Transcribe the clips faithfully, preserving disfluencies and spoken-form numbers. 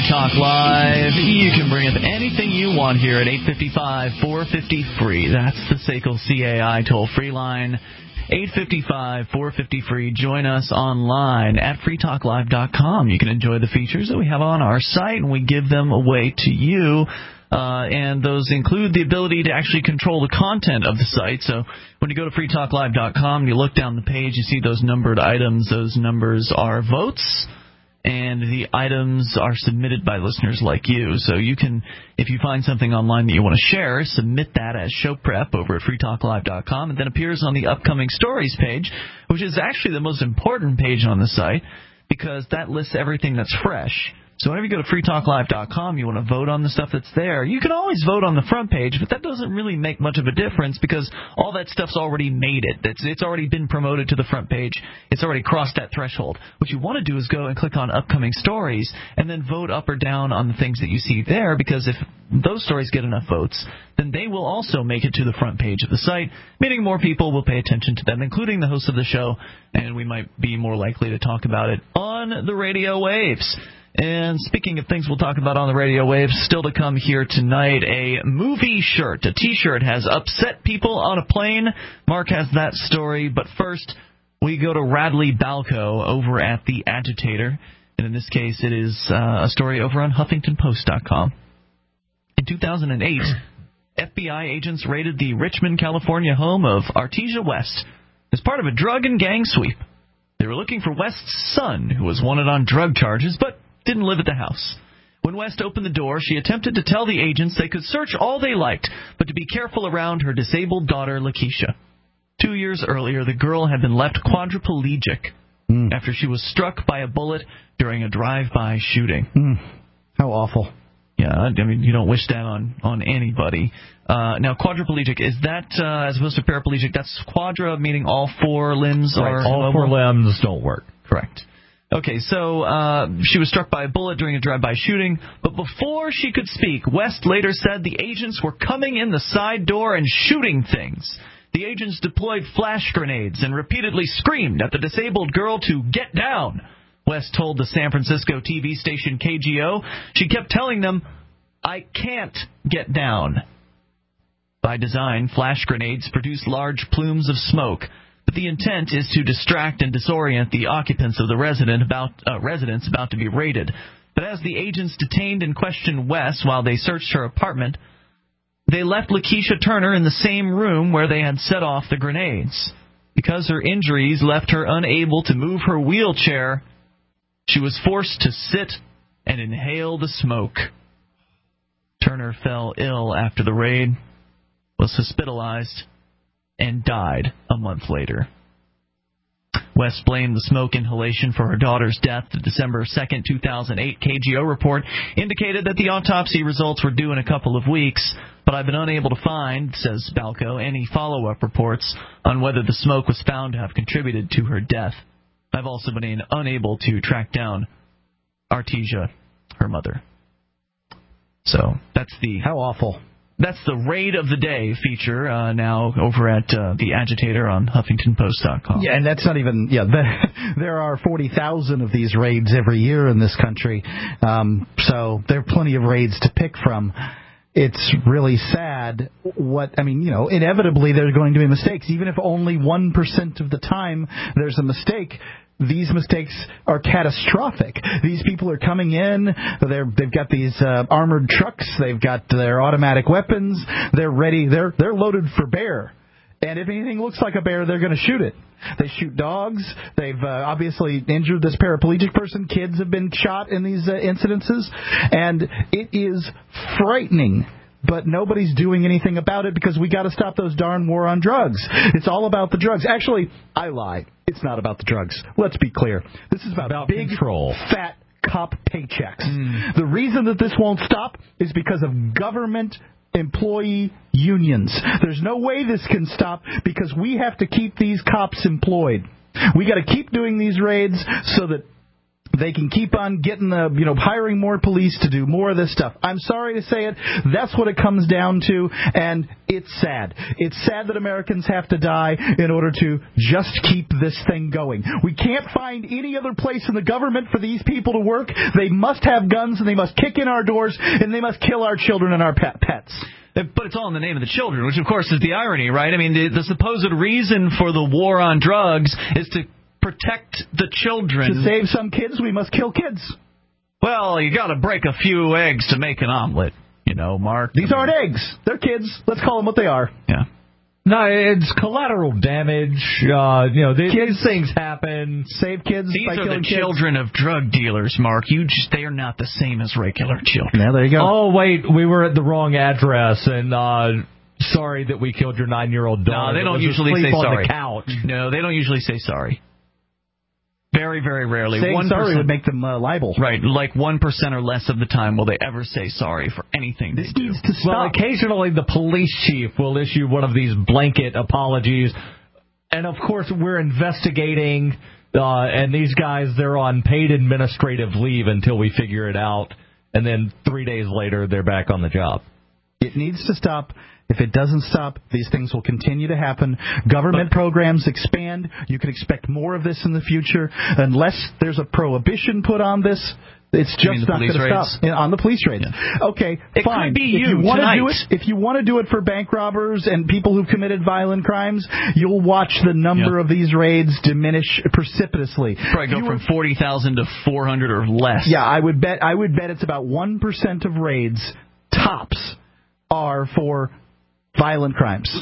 Talk Live. You can bring up anything you want here at eight five five, four five zero, free. That's the S A C L C A I toll-free line. eight five five, four five zero, free. Join us online at free talk live dot com. You can enjoy the features that we have on our site, and we give them away to you. Uh, and those include the ability to actually control the content of the site. So when you go to free talk live dot com, you look down the page, you see those numbered items. Those numbers are votes, and the items are submitted by listeners like you. So you can, if you find something online that you want to share, submit that as show prep over at free talk live dot com. It then appears on the upcoming stories page, which is actually the most important page on the site because that lists everything that's fresh. So whenever you go to free talk live dot com, you want to vote on the stuff that's there. You can always vote on the front page, but that doesn't really make much of a difference because all that stuff's already made it. It's, it's already been promoted to the front page. It's already crossed that threshold. What you want to do is go and click on upcoming stories and then vote up or down on the things that you see there, because if those stories get enough votes, then they will also make it to the front page of the site, meaning more people will pay attention to them, including the host of the show, and we might be more likely to talk about it on the radio waves. And speaking of things we'll talk about on the radio waves, still to come here tonight, a movie shirt. A T-shirt has upset people on a plane. Mark has that story. But first, we go to Radley Balco over at The Agitator. And in this case, it is uh, a story over on Huffington Post dot com. In two thousand eight, F B I agents raided the Richmond, California home of Artesia West as part of a drug and gang sweep. They were looking for West's son, who was wanted on drug charges, but didn't live at the house. When West opened the door, she attempted to tell the agents they could search all they liked, but to be careful around her disabled daughter, Lakeisha. Two years earlier, the girl had been left quadriplegic mm. after she was struck by a bullet during a drive-by shooting. Mm. How awful. Yeah, I mean, you don't wish that on, on anybody. Uh, now, quadriplegic, is that, uh, as opposed to paraplegic, that's quadra, meaning all four limbs right, are... All four limbs don't work. Correct. Okay, so uh, she was struck by a bullet during a drive-by shooting, but before she could speak, West later said the agents were coming in the side door and shooting things. The agents deployed flash grenades and repeatedly screamed at the disabled girl to get down. West told the San Francisco T V station K G O she kept telling them, "I can't get down." By design, flash grenades produce large plumes of smoke, but the intent is to distract and disorient the occupants of the resident about, uh, residence about to be raided. But as the agents detained and questioned West while they searched her apartment, they left Lakeisha Turner in the same room where they had set off the grenades. Because her injuries left her unable to move her wheelchair, she was forced to sit and inhale the smoke. Turner fell ill after the raid, was hospitalized, and died a month later. West blamed the smoke inhalation for her daughter's death. The December second, two thousand eight K G O report indicated that the autopsy results were due in a couple of weeks, but I've been unable to find, says Balco, any follow-up reports on whether the smoke was found to have contributed to her death. I've also been unable to track down Artesia, her mother. So that's the... How awful. That's the Raid of the Day feature uh, now over at uh, The Agitator on Huffington Post dot com. Yeah, and that's not even... Yeah, there are forty thousand of these raids every year in this country, um, so there are plenty of raids to pick from. It's really sad what... I mean, you know, inevitably there's going to be mistakes. Even if only one percent of the time there's a mistake, these mistakes are catastrophic. These people are coming in, they're, they've got these uh, armored trucks, they've got their automatic weapons, they're ready, they're they're loaded for bear. And if anything looks like a bear, they're going to shoot it. They shoot dogs. They've uh, obviously injured this paraplegic person. Kids have been shot in these uh, incidences. And it is frightening. But nobody's doing anything about it because we got to stop those darn war on drugs. It's all about the drugs. Actually, I lie. It's not about the drugs. Let's be clear. This is about, about big, control. fat cop paychecks. Mm. The reason that this won't stop is because of government employee unions. There's no way this can stop because we have to keep these cops employed. We got to keep doing these raids so that They can keep on getting the, you know, hiring more police to do more of this stuff. I'm sorry to say it. That's what it comes down to, and it's sad. It's sad that Americans have to die in order to just keep this thing going. We can't find any other place in the government for these people to work. They must have guns, and they must kick in our doors, and they must kill our children and our pet pets. But it's all in the name of the children, which, of course, is the irony, right? I mean, the, the supposed reason for the war on drugs is to protect the children. To save some kids, we must kill kids. Well, you got to break a few eggs to make an omelet, you know, Mark. These aren't eggs. They're kids. Let's call them what they are. Yeah. No, it's collateral damage. Uh, you know, these, these things happen. Save kids. These by are the kids. children of drug dealers, Mark. You just, they are not the same as regular children. Yeah, there you go. Oh, wait, we were at the wrong address, and uh, sorry that we killed your nine-year-old daughter. No, they don't usually say on sorry. The couch. No, they don't usually say sorry. Very, very rarely. Saying one percent, sorry would make them uh, liable. Right, like one percent or less of the time will they ever say sorry for anything this they needs do. To stop. Well, occasionally the police chief will issue one of these blanket apologies. And, of course, we're investigating, uh, and these guys, they're on paid administrative leave until we figure it out. And then three days later, they're back on the job. It needs to stop. If it doesn't stop, these things will continue to happen. Government but, programs expand. You can expect more of this in the future. Unless there's a prohibition put on this, it's just not going to stop. Yeah, on the police raids. Yeah. Okay, it fine. Could be you if you want to do tonight. it, if you want to do it for bank robbers and people who've committed violent crimes, you'll watch the number yep. of these raids diminish precipitously. Probably go from forty thousand to four hundred or less. Yeah, I would bet. I would bet it's about one percent of raids tops are for violent crimes.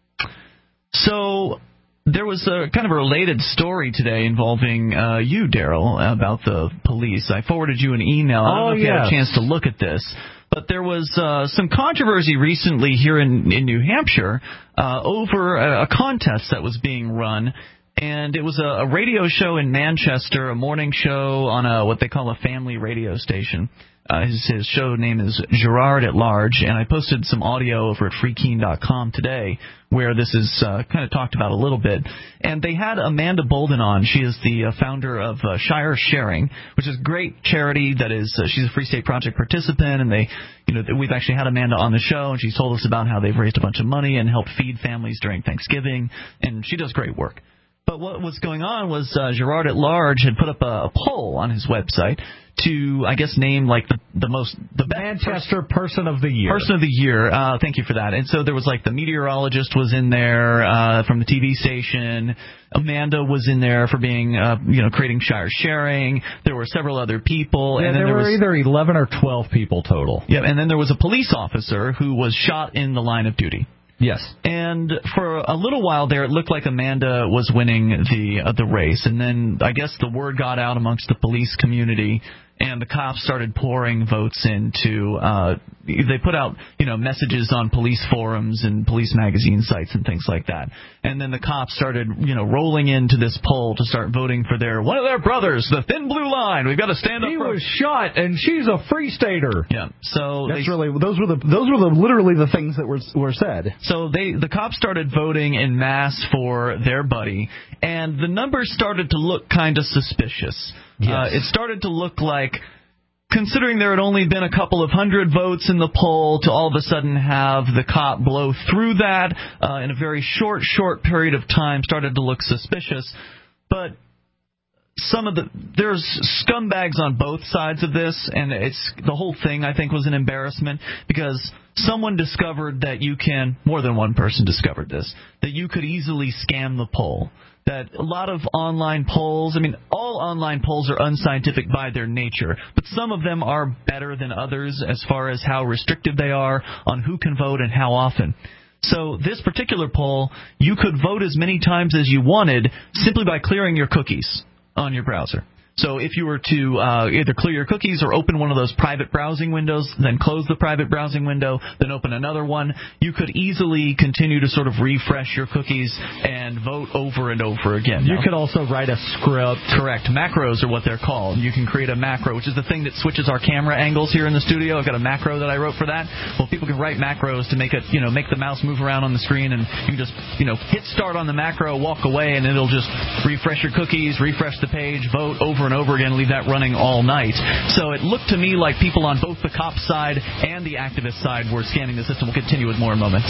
So there was a kind of a related story today involving uh, you, Daryl, about the police. I forwarded you an email. I don't oh, know if you yes. had a chance to look at this. But there was uh, some controversy recently here in, in New Hampshire uh, over a, a contest that was being run. And it was a, a radio show in Manchester, a morning show on a what they call a family radio station. Uh, his, his show name is Gerard at Large, and I posted some audio over at free keene dot com today where this is uh, kind of talked about a little bit. And they had Amanda Bolden on. She is the uh, founder of uh, Shire Sharing, which is a great charity that is, uh, she's a Free State Project participant, and they, you know, we've actually had Amanda on the show, and she's told us about how they've raised a bunch of money and helped feed families during Thanksgiving, and she does great work. But what was going on was uh, Gerard at Large had put up a, a poll on his website to, I guess, name like the, the most the best Manchester Person of the Year. Person of the Year. Uh, thank you for that. And so there was like the meteorologist was in there uh, from the T V station. Amanda was in there for being, uh, you know, creating Shire Sharing. There were several other people. Yeah, and then there, there were was, either eleven or twelve people total. Yeah, and then there was a police officer who was shot in the line of duty. Yes. And for a little while there, it looked like Amanda was winning the uh, the race. And then I guess the word got out amongst the police community, and the cops started pouring votes into uh, – they put out, you know, messages on police forums and police magazine sites and things like that. And then the cops started, you know, rolling into this poll to start voting for their one of their brothers, the Thin Blue Line. We've got to stand up he for – He was shot, and she's a Free Stater. Yeah. So That's they, really – those were the those were the literally the things that were were said. So they the cops started voting en masse for their buddy, and the numbers started to look kind of suspicious. Yes. Uh, it started to look like, considering there had only been a couple of hundred votes in the poll, to all of a sudden have the cop blow through that uh, in a very short, short period of time started to look suspicious. But some of the there's scumbags on both sides of this, and it's the whole thing I think was an embarrassment because someone discovered that you can, more than one person discovered this, that you could easily scam the poll. That a lot of online polls, I mean, all online polls are unscientific by their nature, but some of them are better than others as far as how restrictive they are on who can vote and how often. So this particular poll, you could vote as many times as you wanted simply by clearing your cookies on your browser. So if you were to uh, either clear your cookies or open one of those private browsing windows, then close the private browsing window, then open another one, you could easily continue to sort of refresh your cookies and vote over and over again. You now, could also write a script. Correct. Macros are what they're called. You can create a macro, which is the thing that switches our camera angles here in the studio. I've got a macro that I wrote for that. Well, people can write macros to make it, you know, make the mouse move around on the screen, and you can just, you know, hit start on the macro, walk away, and it'll just refresh your cookies, refresh the page, vote over over and over again, leave that running all night. So it looked to me like people on both the cop side and the activist side were scanning the system. We'll continue with more in moments.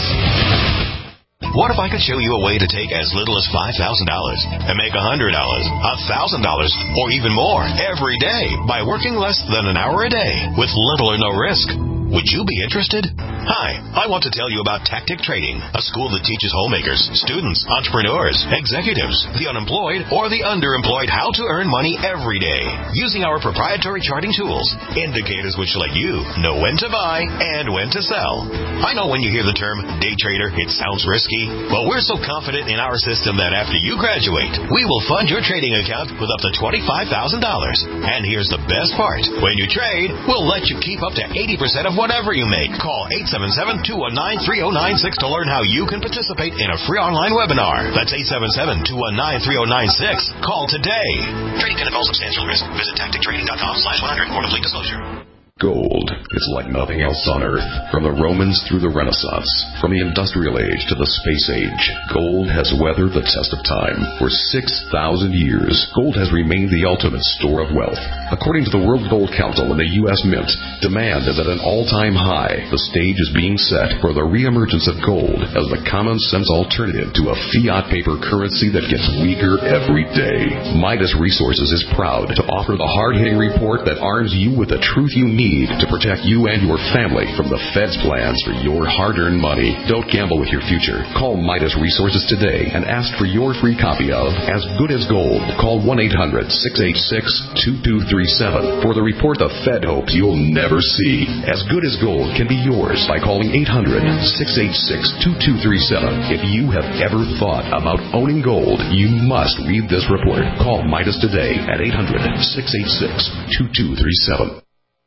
What if I could show you a way to take as little as five thousand dollars and make one hundred dollars, one thousand dollars, or even more every day by working less than an hour a day with little or no risk? Would you be interested? Hi, I want to tell you about Tactic Trading, a school that teaches homemakers, students, entrepreneurs, executives, the unemployed, or the underemployed how to earn money every day using our proprietary charting tools, indicators which let you know when to buy and when to sell. I know when you hear the term day trader, it sounds risky, but we're so confident in our system that after you graduate, we will fund your trading account with up to twenty-five thousand dollars. And here's the best part. When you trade, we'll let you keep up to eighty percent of whatever you make. Call eight seven seven, two one nine, three oh nine six to learn how you can participate in a free online webinar. That's eight seven seven, two one nine, three oh nine six. Call today. Trading can involve substantial risk. Visit tactic trading dot com slash one hundred for complete disclosure. Gold is like nothing else on Earth. From the Romans through the Renaissance, from the Industrial Age to the Space Age, gold has weathered the test of time. For six thousand years, gold has remained the ultimate store of wealth. According to the World Gold Council and the U S Mint, demand is at an all-time high. The stage is being set for the reemergence of gold as the common-sense alternative to a fiat paper currency that gets weaker every day. Midas Resources is proud to offer the hard-hitting report that arms you with the truth you need to protect you and your family from the Fed's plans for your hard-earned money. Don't gamble with your future. Call Midas Resources today and ask for your free copy of As Good as Gold. Call one eight hundred, six eight six, two two three seven for the report the Fed hopes you'll never see. As Good as Gold can be yours by calling eight hundred, six eight six, two two three seven. If you have ever thought about owning gold, you must read this report. Call Midas today at eight hundred, six eight six, two two three seven.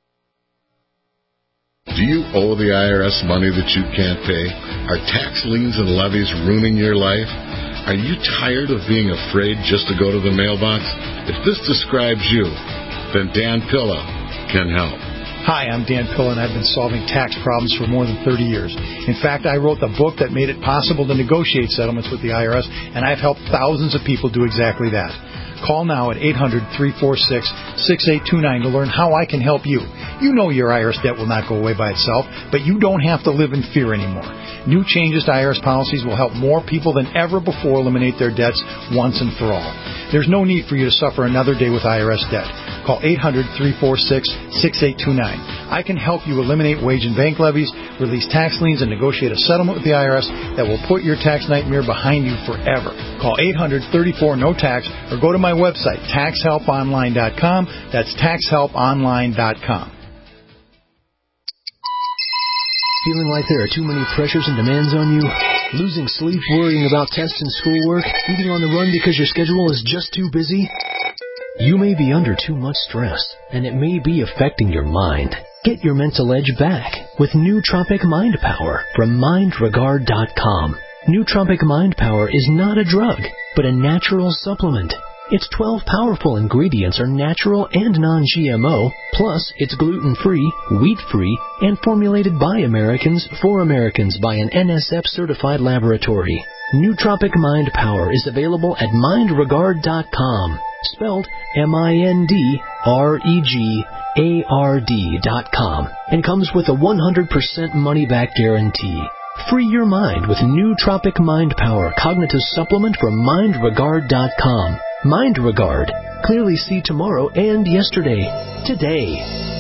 Do you owe the I R S money that you can't pay? Are tax liens and levies ruining your life? Are you tired of being afraid just to go to the mailbox? If this describes you, then Dan Pilla can help. Hi, I'm Dan Pilla, and I've been solving tax problems for more than thirty years. In fact, I wrote the book that made it possible to negotiate settlements with the I R S, and I've helped thousands of people do exactly that. Call now at eight hundred, three four six, six eight two nine to learn how I can help you. You know your I R S debt will not go away by itself, but you don't have to live in fear anymore. New changes to I R S policies will help more people than ever before eliminate their debts once and for all. There's no need for you to suffer another day with I R S debt. Call eight hundred, three four six, six eight two nine. I can help you eliminate wage and bank levies, release tax liens, and negotiate a settlement with the I R S that will put your tax nightmare behind you forever. Call eight hundred, thirty-four, no tax or go to my website, tax help online dot com. That's tax help online dot com. Feeling like there are too many pressures and demands on you? Losing sleep worrying about tests and schoolwork? Eating on the run because your schedule is just too busy? You may be under too much stress, and it may be affecting your mind. Get your mental edge back with Nootropic Mind Power from mind regard dot com. Nootropic Mind Power is not a drug, but a natural supplement. Its twelve powerful ingredients are natural and non-G M O, plus it's gluten-free, wheat-free, and formulated by Americans for Americans by an N S F-certified laboratory. Nootropic Mind Power is available at mind regard dot com, spelled M I N D R E G A R D dot com, and comes with a one hundred percent money-back guarantee. Free your mind with Nootropic Mind Power Cognitive Supplement from mind regard dot com. Mind Regard. Clearly see tomorrow and yesterday. Today.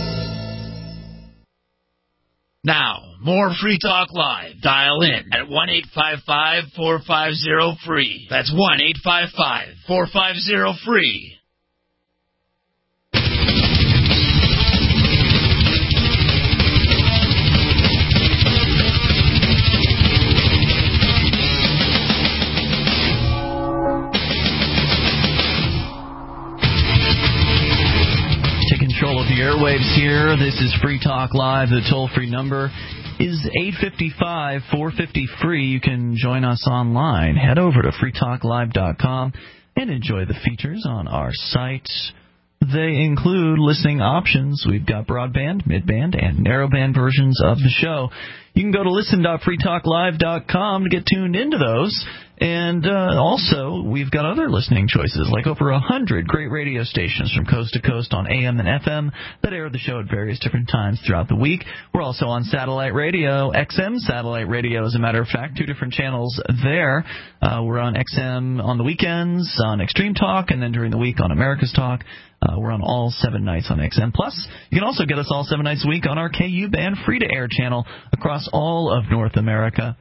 Now, more Free Talk Live. Dial in at one eight five five, four five zero, free. That's one eight five five, four five zero, free. Control of the airwaves here. This is Free Talk Live. The toll-free number is eight five five, four five zero, free. You can join us online. Head over to free talk live dot com and enjoy the features on our site. They include listening options. We've got broadband, midband, and narrowband versions of the show. You can go to listen dot free talk live dot com to get tuned into those. And uh, also, we've got other listening choices, like over one hundred great radio stations from coast to coast on A M and F M that air the show at various different times throughout the week. We're also on satellite radio, X M satellite radio, as a matter of fact, two different channels there. Uh, we're on X M on the weekends, on Extreme Talk, and then during the week on America's Talk. Uh, we're on all seven nights on X M Plus. You can also get us all seven nights a week on our K U band free-to-air channel across all of North America.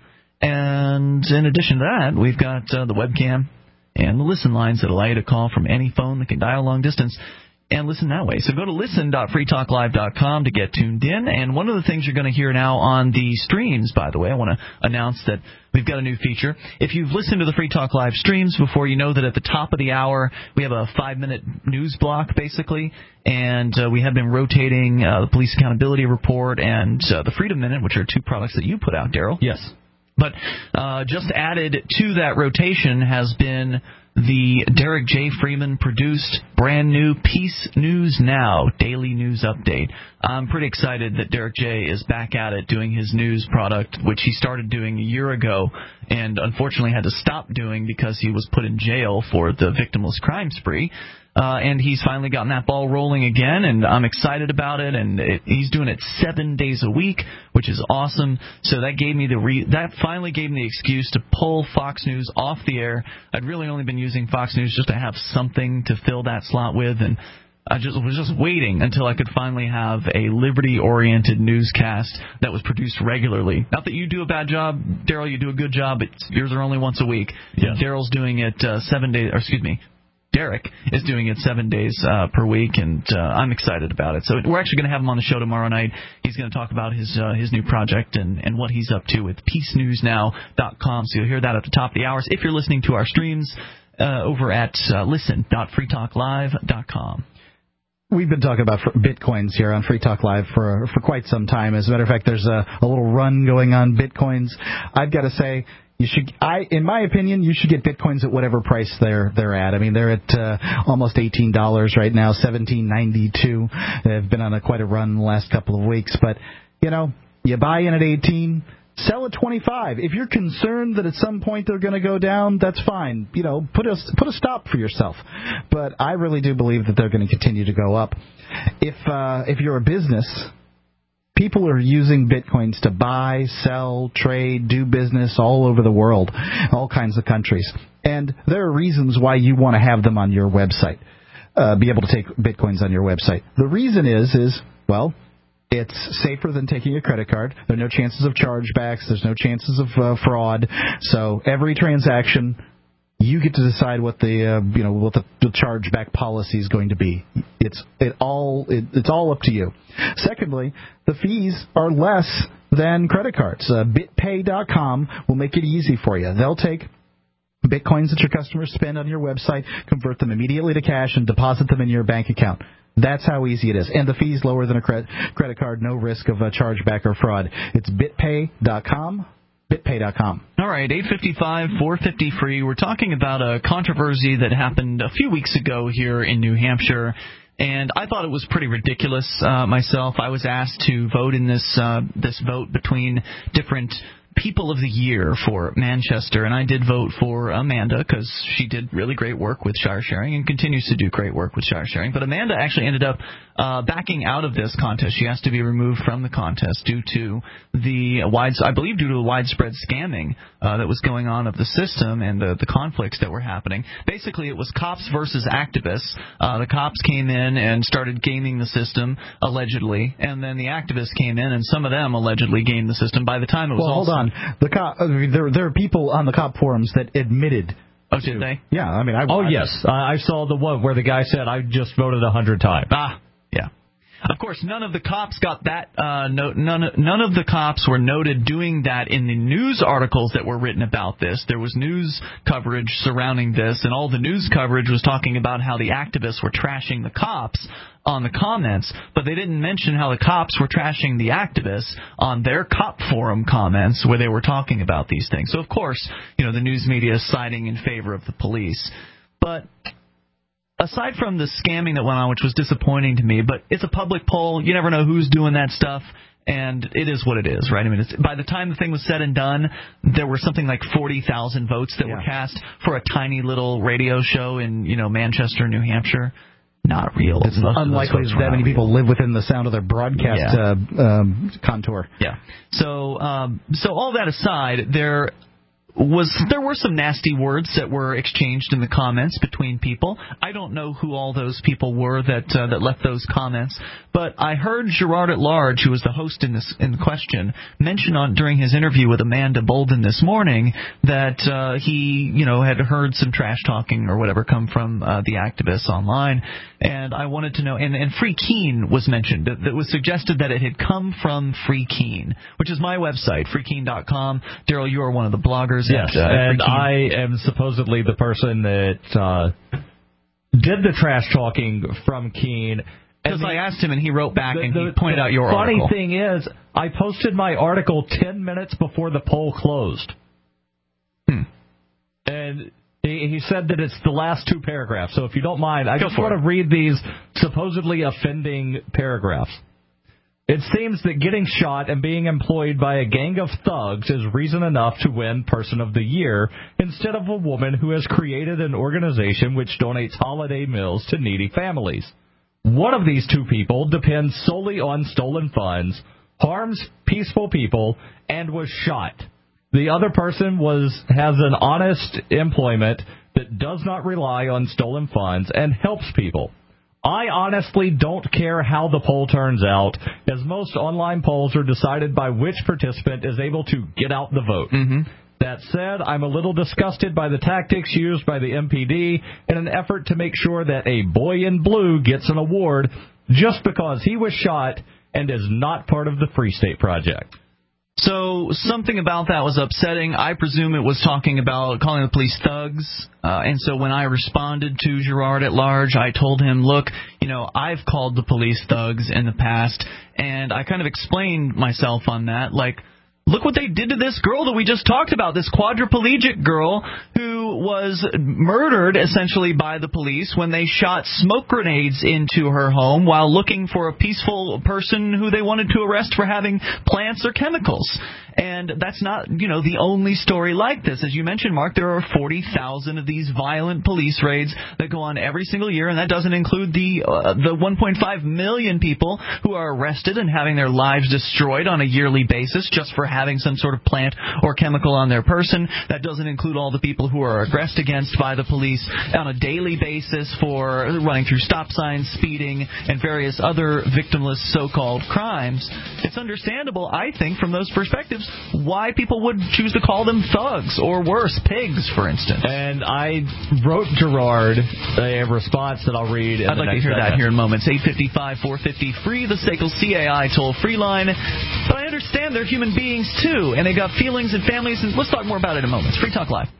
And in addition to that, we've got uh, the webcam and the listen lines that allow you to call from any phone that can dial long distance and listen that way. So go to listen dot free talk live dot com to get tuned in. And one of the things you're going to hear now on the streams, by the way, I want to announce that we've got a new feature. If you've listened to the Free Talk Live streams before, you know that at the top of the hour, we have a five-minute news block, basically. And uh, we have been rotating uh, the Police Accountability Report and uh, the Freedom Minute, which are two products that you put out, Daryl. Yes. But uh, just added to that rotation has been the Derek J. Freeman produced brand new Peace News Now daily news update. I'm pretty excited that Derek J. is back at it doing his news product, which he started doing a year ago and unfortunately had to stop doing because he was put in jail for the victimless crime spree. Uh, and he's finally gotten that ball rolling again, and I'm excited about it. And it, he's doing it seven days a week, which is awesome. So that gave me the re- that finally gave me the excuse to pull Fox News off the air. I'd really only been using Fox News just to have something to fill that slot with, and I just was just waiting until I could finally have a liberty-oriented newscast that was produced regularly. Not that you do a bad job, Daryl. You do a good job, but yours are only once a week. Yeah. Daryl's doing it uh, seven days, or excuse me. Derek is doing it seven days uh, per week, and uh, I'm excited about it. So we're actually going to have him on the show tomorrow night. He's going to talk about his uh, his new project and, and what he's up to with peace news now dot com. So you'll hear that at the top of the hours if you're listening to our streams uh, over at uh, listen dot free talk live dot com. We've been talking about Bitcoins here on Free Talk Live for for quite some time. As a matter of fact, there's a, a little run going on Bitcoins. I've got to say, you should, I, in my opinion, you should get Bitcoins at whatever price they're they're at. I mean, they're at uh, almost eighteen dollars right now, seventeen ninety-two. They've been on a quite a run the last couple of weeks. But, you know, you buy in at eighteen, sell at twenty-five. If you're concerned that at some point they're going to go down, that's fine. You know, put a, put a stop for yourself. But I really do believe that they're going to continue to go up. If uh, if you're a business, people are using Bitcoins to buy, sell, trade, do business all over the world, all kinds of countries. And there are reasons why you want to have them on your website, uh, be able to take Bitcoins on your website. The reason is, is, well, it's safer than taking a credit card. There are no chances of chargebacks. There's no chances of uh, fraud. So every transaction, you get to decide what the uh, you know what the, the chargeback policy is going to be. It's it all it, it's all up to you. Secondly, the fees are less than credit cards. Uh, BitPay dot com will make it easy for you. They'll take Bitcoins that your customers spend on your website, convert them immediately to cash, and deposit them in your bank account. That's how easy it is. And the fee's lower than a cre- credit card, no risk of a chargeback or fraud. It's BitPay dot com. BitPay dot com. All right, eight fifty-five, four fifty free. We're talking about a controversy that happened a few weeks ago here in New Hampshire, and I thought it was pretty ridiculous uh, myself. I was asked to vote in this uh, this vote between different People of the Year for Manchester, and I did vote for Amanda because she did really great work with Shire Sharing and continues to do great work with Shire Sharing. But Amanda actually ended up uh, backing out of this contest. She has to be removed from the contest due to the wide, I believe, due to the widespread scamming uh, that was going on of the system and the, the conflicts that were happening. Basically, it was cops versus activists. Uh, the cops came in and started gaming the system, allegedly, and then the activists came in and some of them allegedly gamed the system. By the time it was well, all hold on. The cop, I mean, there there are people on the cop forums that admitted. Oh, did they? Yeah, I mean, I. Oh I, yes, I, I saw the one where the guy said, "I just voted a hundred times." Ah, yeah. Of course, none of the cops got that. Uh, no, none, none of the cops were noted doing that in the news articles that were written about this. There was news coverage surrounding this, and all the news coverage was talking about how the activists were trashing the cops on the comments, but they didn't mention how the cops were trashing the activists on their cop forum comments where they were talking about these things. So, of course, you know, the news media is siding in favor of the police. But aside from the scamming that went on, which was disappointing to me, but it's a public poll. You never know who's doing that stuff. And it is what it is, right? I mean, it's, by the time the thing was said and done, there were something like forty thousand votes that yeah. were cast for a tiny little radio show in, you know, Manchester, New Hampshire. Not real. It's Most unlikely that many people live within the sound of their broadcast yeah. uh, um, contour. Yeah. So, um, so all that aside, there was there were some nasty words that were exchanged in the comments between people. I don't know who all those people were that uh, that left those comments, but I heard Gerard at Large, who was the host in this in question, mention on during his interview with Amanda Bolden this morning that uh, he you know had heard some trash talking or whatever come from uh, the activists online, and I wanted to know. And, and Free Keene was mentioned. That, that was suggested that it had come from Free Keene, which is my website, free keene dot com. Daryl, you are one of the bloggers. Yes, at, uh, and I am supposedly the person that uh, did the trash talking from Keene. Because I asked him, and he wrote back, the, and the, he pointed out your funny article. Funny thing is, I posted my article ten minutes before the poll closed. Hmm. And he, he said that it's the last two paragraphs. So if you don't mind, I Go just want it. to read these supposedly offending paragraphs. It seems that getting shot and being employed by a gang of thugs is reason enough to win Person of the Year instead of a woman who has created an organization which donates holiday meals to needy families. One of these two people depends solely on stolen funds, harms peaceful people, and was shot. The other person was has an honest employment that does not rely on stolen funds and helps people. I honestly don't care how the poll turns out, as most online polls are decided by which participant is able to get out the vote. Mm-hmm. That said, I'm a little disgusted by the tactics used by the M P D in an effort to make sure that a boy in blue gets an award just because he was shot and is not part of the Free State Project. So something about that was upsetting. I presume it was talking about calling the police thugs. Uh, and so when I responded to Gerard at Large, I told him, look, you know, I've called the police thugs in the past, and I kind of explained myself on that. Like, look what they did to this girl that we just talked about, this quadriplegic girl who was murdered essentially by the police when they shot smoke grenades into her home while looking for a peaceful person who they wanted to arrest for having plants or chemicals. And that's not, you know, the only story like this. As you mentioned, Mark, there are forty thousand of these violent police raids that go on every single year, and that doesn't include the uh, the one point five million people who are arrested and having their lives destroyed on a yearly basis just for having some sort of plant or chemical on their person. That doesn't include all the people who are aggressed against by the police on a daily basis for running through stop signs, speeding, and various other victimless so-called crimes. It's understandable, I think, from those perspectives, why people would choose to call them thugs or worse, pigs, for instance. And I wrote Gerard a response that I'll read. In I'd the like to next hear segment. that here in moments. eight five five, four five zero, free, the S A C L C A I toll-free line. But I understand they're human beings, too, and they got feelings and families, and let's talk more about it in a moment. Free Talk Live.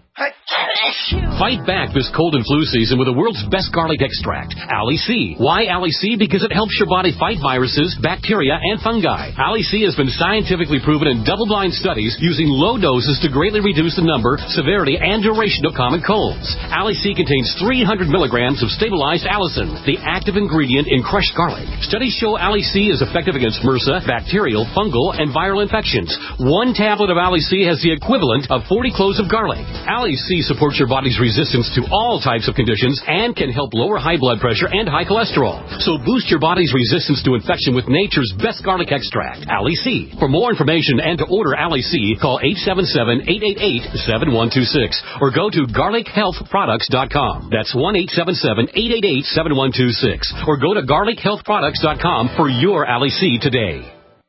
Fight back this cold and flu season with the world's best garlic extract, Ali C. Why Ali C? Because it helps your body fight viruses, bacteria, and fungi. Ali C has been scientifically proven in double-blind studies using low doses to greatly reduce the number, severity, and duration of common colds. Ali C contains three hundred milligrams of stabilized allicin, the active ingredient in crushed garlic. Studies show Ali C is effective against MRSA, bacterial, fungal, and viral infections. One tablet of Ali C has the equivalent of forty cloves of garlic. Ali C supports your body's resistance to all types of conditions and can help lower high blood pressure and high cholesterol. So boost your body's resistance to infection with nature's best garlic extract, Ali C. For more information and to order Ali C, call eight seven seven, eight eight eight, seven one two six or go to garlic health products dot com. That's one eight seven seven, eight eight eight, seven one two six or go to garlic health products dot com for your Ali C today.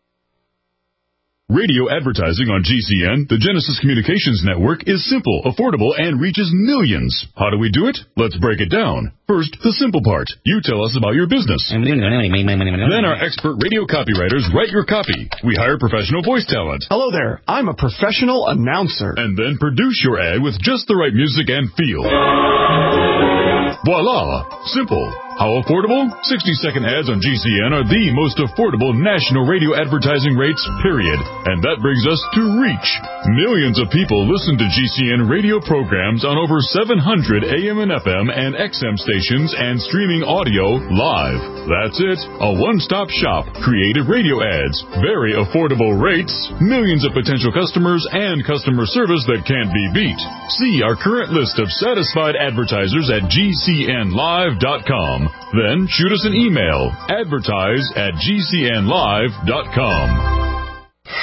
Radio advertising on G C N, the Genesis Communications Network, is simple, affordable, and reaches millions. How do we do it? Let's break it down. First, the simple part. You tell us about your business. Then our expert radio copywriters write your copy. We hire professional voice talent. Hello there. I'm a professional announcer. And then produce your ad with just the right music and feel. Voila! Simple. How affordable? sixty-second ads on G C N are the most affordable national radio advertising rates, period. And that brings us to reach. Millions of people listen to G C N radio programs on over seven hundred A M and F M and X M stations and streaming audio live. That's it. A one-stop shop. Creative radio ads. Very affordable rates. Millions of potential customers and customer service that can't be beat. See our current list of satisfied advertisers at G C N live dot com. Then shoot us an email. Advertise at G C N live dot com.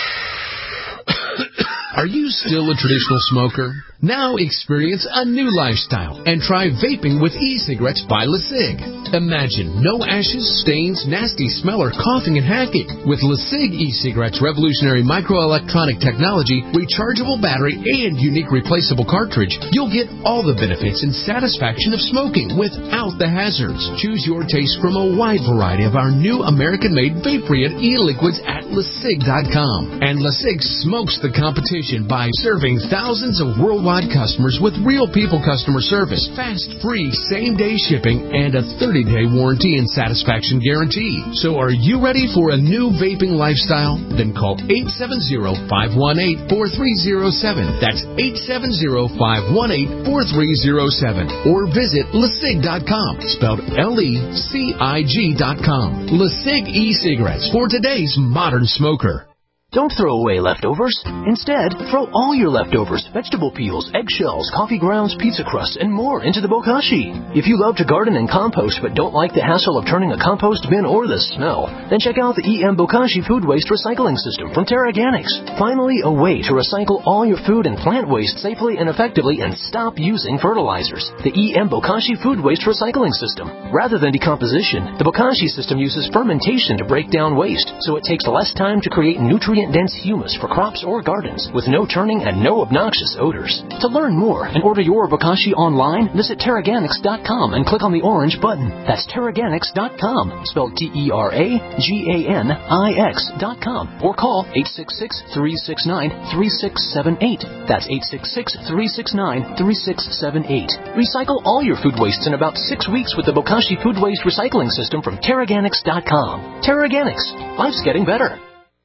Are you still a traditional smoker? Now experience a new lifestyle and try vaping with e-cigarettes by LeSig. Imagine no ashes, stains, nasty smell, or coughing and hacking. With LeSig e-cigarettes' revolutionary microelectronic technology, rechargeable battery, and unique replaceable cartridge, you'll get all the benefits and satisfaction of smoking without the hazards. Choose your taste from a wide variety of our new American-made vape-free e-liquids at LeSig dot com. And LeSig smokes the competition by serving thousands of worldwide customers with real people customer service, fast, free, same-day shipping, and a thirty-day warranty and satisfaction guarantee. So are you ready for a new vaping lifestyle? Then call eight seven zero, five one eight, four three zero seven. That's eight seven zero, five one eight, four three zero seven. Or visit LeSig dot com, spelled L E C I G dot com. LeSig e-cigarettes for today's modern smoker. Don't throw away leftovers. Instead, throw all your leftovers, vegetable peels, eggshells, coffee grounds, pizza crusts, and more into the bokashi. If you love to garden and compost but don't like the hassle of turning a compost bin or the smell, then check out the E M Bokashi Food Waste Recycling System from Terraganics. Finally, a way to recycle all your food and plant waste safely and effectively and stop using fertilizers. The E M Bokashi Food Waste Recycling System. Rather than decomposition, the Bokashi system uses fermentation to break down waste, so it takes less time to create nutrient dense humus for crops or gardens with no turning and no obnoxious odors. To learn more and order your bokashi online, visit Terraganics dot com and click on the orange button. That's Terraganics dot com, spelled T E R A G A N I X dot com, or call eight six six, three six nine, three six seven eight. That's eight six six, three six nine, three six seven eight. Recycle all your food wastes in about six weeks with the Bokashi Food Waste Recycling System from Terraganics dot com. Terraganics. Life's getting better.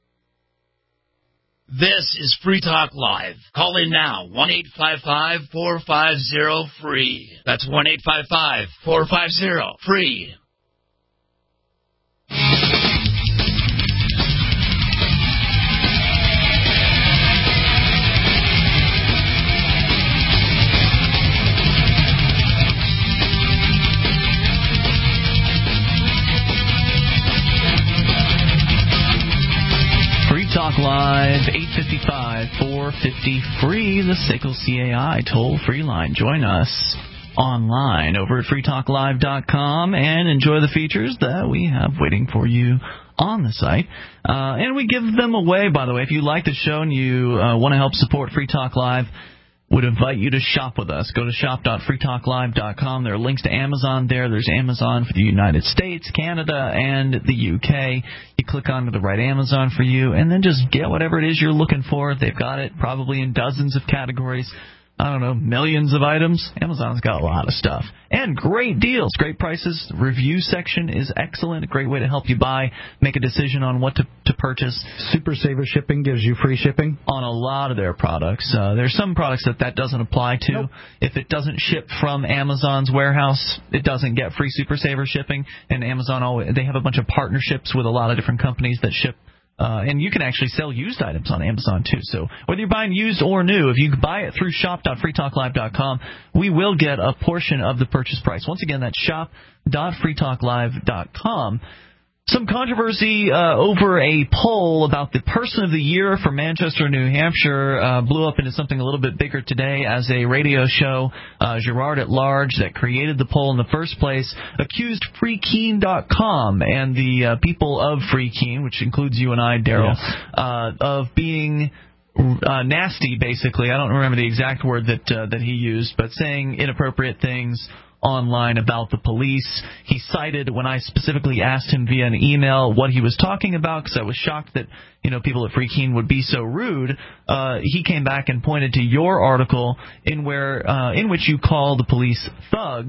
This is Free Talk Live. Call in now, one eight five five, four five zero, free. That's one eight five five, four five zero, free. Talk Live, eight five five, four five zero, free, the S A C L C A I toll-free line. Join us online over at free talk live dot com and enjoy the features that we have waiting for you on the site. Uh, and we give them away, by the way. If you like the show and you uh, want to help support Free Talk Live, would invite you to shop with us. Go to shop dot free talk live dot com. There are links to Amazon there. There's Amazon for the United States, Canada, and the U K. You click onto the right Amazon for you, and then just get whatever it is you're looking for. They've got it probably in dozens of categories. I don't know, millions of items. Amazon's got a lot of stuff. And great deals, great prices. The review section is excellent. A great way to help you buy, make a decision on what to, to purchase. Super Saver Shipping gives you free shipping? On a lot of their products. Uh, there's some products that that doesn't apply to. Nope. If it doesn't ship from Amazon's warehouse, it doesn't get free Super Saver Shipping. And Amazon, always, they have a bunch of partnerships with a lot of different companies that ship. Uh, and you can actually sell used items on Amazon, too. So whether you're buying used or new, if you buy it through shop dot free talk live dot com, we will get a portion of the purchase price. Once again, that's shop dot free talk live dot com. Some controversy uh, over a poll about the Person of the Year for Manchester, New Hampshire uh, blew up into something a little bit bigger today as a radio show, uh, Girard at Large, that created the poll in the first place, accused Free Keene dot com and the uh, people of Free Keene, which includes you and I, Daryl, yes. uh, of being uh, nasty, basically. I don't remember the exact word that uh, that he used, but saying inappropriate things online about the police. He cited, when I specifically asked him via an email what he was talking about, because I was shocked that, you know, people at Free Keene would be so rude, uh, he came back and pointed to your article in where uh, in which you call the police thugs.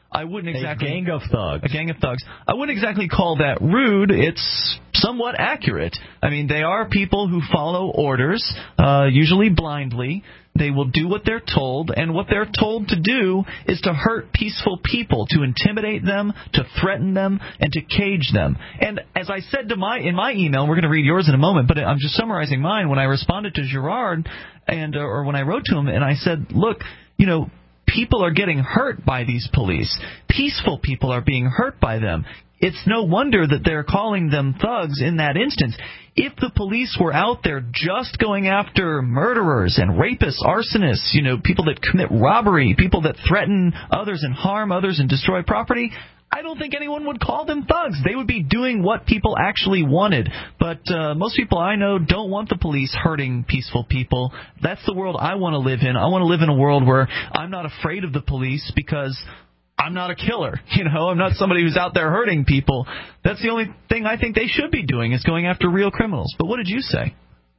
I wouldn't exactly... A gang of thugs. A gang of thugs. I wouldn't exactly call that rude. It's somewhat accurate. I mean, they are people who follow orders, uh, usually blindly. They will do what they're told, and what they're told to do is to hurt peaceful people, to intimidate them, to threaten them, and to cage them. And as I said to my in my email, we're going to read yours in a moment, but I'm just summarizing mine. When I responded to Gerard, and uh, or when I wrote to him, and I said, look, you know, people are getting hurt by these police. Peaceful people are being hurt by them. It's no wonder that they're calling them thugs in that instance. If the police were out there just going after murderers and rapists, arsonists, you know, people that commit robbery, people that threaten others and harm others and destroy property, I don't think anyone would call them thugs. They would be doing what people actually wanted. But uh, most people I know don't want the police hurting peaceful people. That's the world I want to live in. I want to live in a world where I'm not afraid of the police because I'm not a killer. You know, I'm not somebody who's out there hurting people. That's the only thing I think they should be doing is going after real criminals. But what did you say?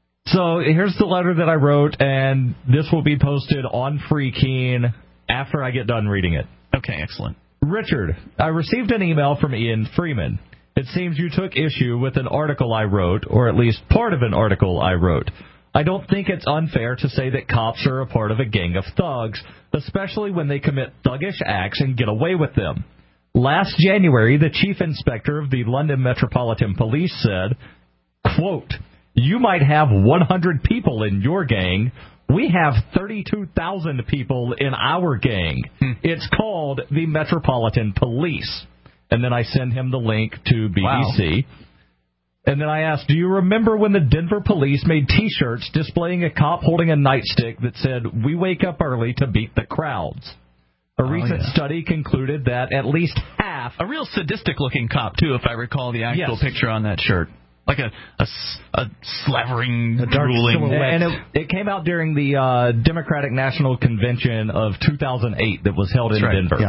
So here's the letter that I wrote, and this will be posted on FreeKeen after I get done reading it. Okay, excellent. Richard, I received an email from Ian Freeman. It seems you took issue with an article I wrote, or at least part of an article I wrote. I don't think it's unfair to say that cops are a part of a gang of thugs, especially when they commit thuggish acts and get away with them. Last January, the chief inspector of the London Metropolitan Police said, quote, you might have one hundred people in your gang. We have thirty-two thousand people in our gang. Hmm. It's called the Metropolitan Police. And then I send him the link to B B C. Wow. And then I asked, do you remember when the Denver police made T-shirts displaying a cop holding a nightstick that said, we wake up early to beat the crowds? A oh, recent yeah. study concluded that at least half... A real sadistic-looking cop, too, if I recall the actual yes. picture on that shirt. Like a, a, a slavering, a dark drooling... And it, it came out during the uh, Democratic National Convention of two thousand eight that was held That's in right. Denver.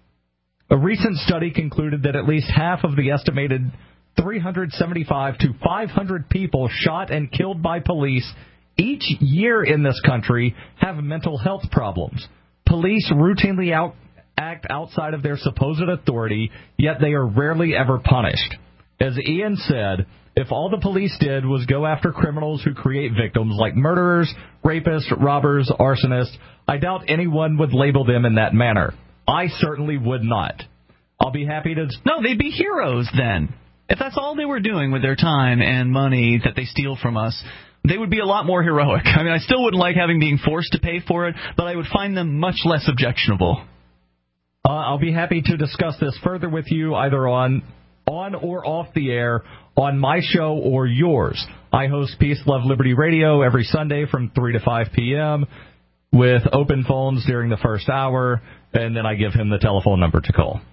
Yeah. A recent study concluded that at least half of the estimated three hundred seventy-five to five hundred people shot and killed by police each year in this country have mental health problems. Police routinely out, act outside of their supposed authority, yet they are rarely ever punished. As Ian said, if all the police did was go after criminals who create victims like murderers, rapists, robbers, arsonists, I doubt anyone would label them in that manner. I certainly would not. I'll be happy to... No, they'd be heroes then. If that's all they were doing with their time and money that they steal from us, they would be a lot more heroic. I mean, I still wouldn't like having being forced to pay for it, but I would find them much less objectionable. Uh, I'll be happy to discuss this further with you either on on or off the air on my show or yours. I host Peace, Love, Liberty Radio every Sunday from three to five p.m. with open phones during the first hour, and then I give him the telephone number to call.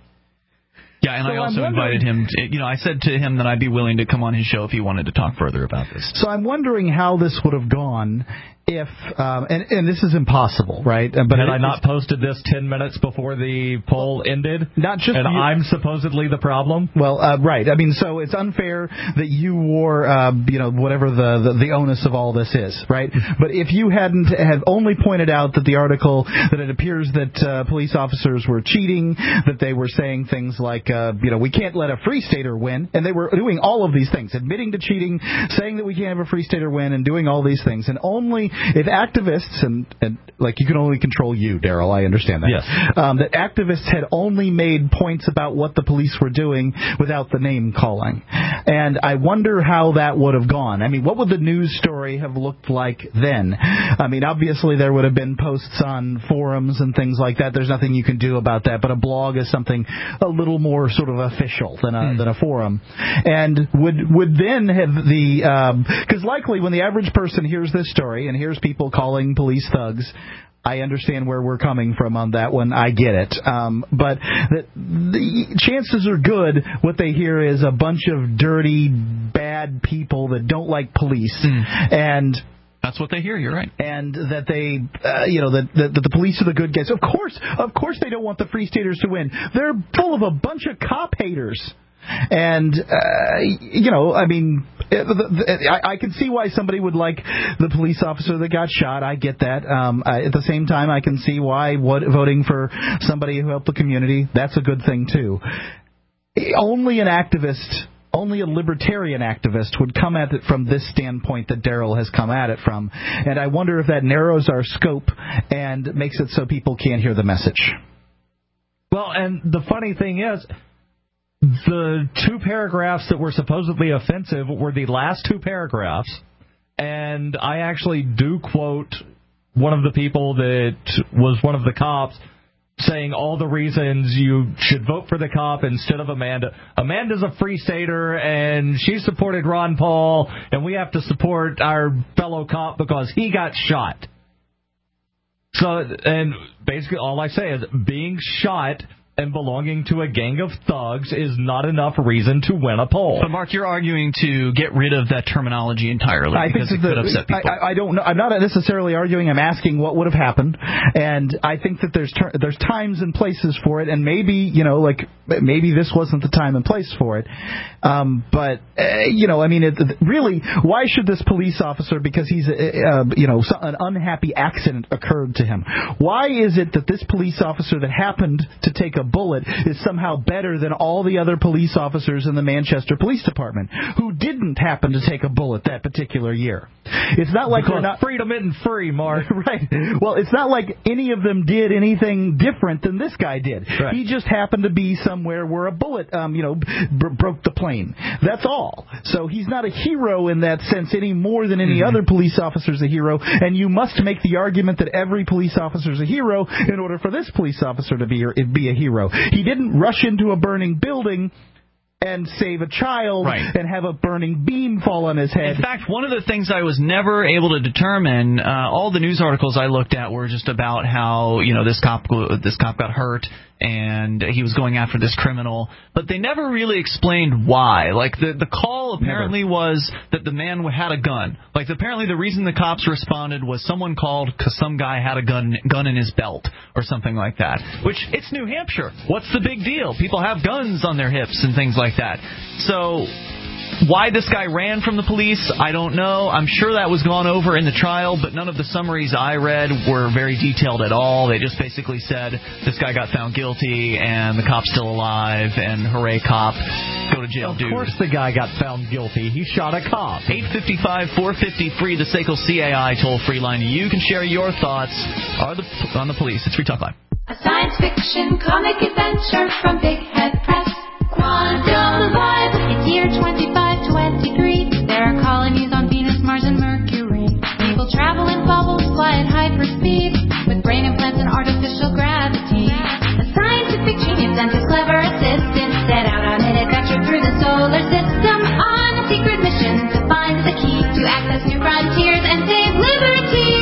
Yeah, and so I also invited him, to, you know, I said to him that I'd be willing to come on his show if he wanted to talk further about this. So I'm wondering how this would have gone if, um, and, and this is impossible, right? But had I not posted this ten minutes before the poll ended? Not just And you, I'm supposedly the problem? Well, uh, right. I mean, so it's unfair that you wore, uh, you know, whatever the, the, the onus of all this is, right? But if you hadn't have only pointed out that the article, that it appears that uh, police officers were cheating, that they were saying things like, uh, you know, we can't let a free stater win, and they were doing all of these things, admitting to cheating, saying that we can't have a free stater win, and doing all these things, and only if activists, and, and like you can only control you, Daryl, I understand that. Yes. Um, that activists had only made points about what the police were doing without the name calling. And I wonder how that would have gone. I mean, what would the news story have looked like then? I mean, obviously there would have been posts on forums and things like that. There's nothing you can do about that. But a blog is something a little more sort of official than a, mm. than a forum. And would would then have the... Because um, likely when the average person hears this story and hears people calling police thugs, I understand where we're coming from on that one. I get it. Um, but the, the chances are good what they hear is a bunch of dirty, bad people that don't like police. Mm. And... That's what they hear. You're right. And that they, uh, you know, that, that, that the police are the good guys. Of course, of course they don't want the Free Staters to win. They're full of a bunch of cop haters. And, uh, you know, I mean, the, the, I, I can see why somebody would like the police officer that got shot. I get that. Um, I, at the same time, I can see why what, voting for somebody who helped the community, that's a good thing, too. Only an activist, only a libertarian activist would come at it from this standpoint that Daryl has come at it from. And I wonder if that narrows our scope and makes it so people can't hear the message. Well, and the funny thing is, the two paragraphs that were supposedly offensive were the last two paragraphs, and I actually do quote one of the people that was one of the cops saying all the reasons you should vote for the cop instead of Amanda. Amanda's a free stater, and she supported Ron Paul, and we have to support our fellow cop because he got shot. So, and basically all I say is being shot and belonging to a gang of thugs is not enough reason to win a poll. But, Mark, you're arguing to get rid of that terminology entirely I because think it could the, upset people. I, I don't know. I'm not necessarily arguing. I'm asking what would have happened. And I think that there's ter- there's times and places for it. And maybe, you know, like, maybe this wasn't the time and place for it. Um, but, uh, you know, I mean, it, really, why should this police officer, because he's, uh, uh, you know, an unhappy accident occurred to him. Why is it that this police officer that happened to take a bullet is somehow better than all the other police officers in the Manchester Police Department who didn't happen to take a bullet that particular year? It's not like because they're not freedom isn't free, Mark. Right. Well, it's not like any of them did anything different than this guy did. Right. He just happened to be somewhere where a bullet, um, you know, b- broke the plane. That's all. So he's not a hero in that sense any more than any mm-hmm. other police officer's a hero. And you must make the argument that every police officer's a hero in order for this police officer to be be a hero. He didn't rush into a burning building and save a child right. and have a burning beam fall on his head. In fact, one of the things I was never able to determine, uh, all the news articles I looked at were just about how, you know, this cop this cop got hurt and he was going after this criminal, but they never really explained why. Like, the, the call apparently never. was that the man had a gun. Like, apparently the reason the cops responded was someone called because some guy had a gun gun in his belt or something like that, which, it's New Hampshire. What's the big deal? People have guns on their hips and things like that. So why this guy ran from the police, I don't know. I'm sure that was gone over in the trial, but none of the summaries I read were very detailed at all. They just basically said this guy got found guilty and the cop's still alive and hooray cop, go to jail, of dude. Of course the guy got found guilty. He shot a cop. eight five five, four five zero, free, the S A C L C A I toll-free line. You can share your thoughts on the, on the police. It's Free Talk Live. A science fiction comic adventure from Big Head Press. Quantum Vibe. It's year twenty-five twenty-three. There are colonies on Venus, Mars, and Mercury. People travel in bubbles, fly at hyperspeed, with brain implants and artificial gravity. A scientific genius and his clever assistant set out on an adventure through the solar system on a secret mission to find the key to access new frontiers and save liberty.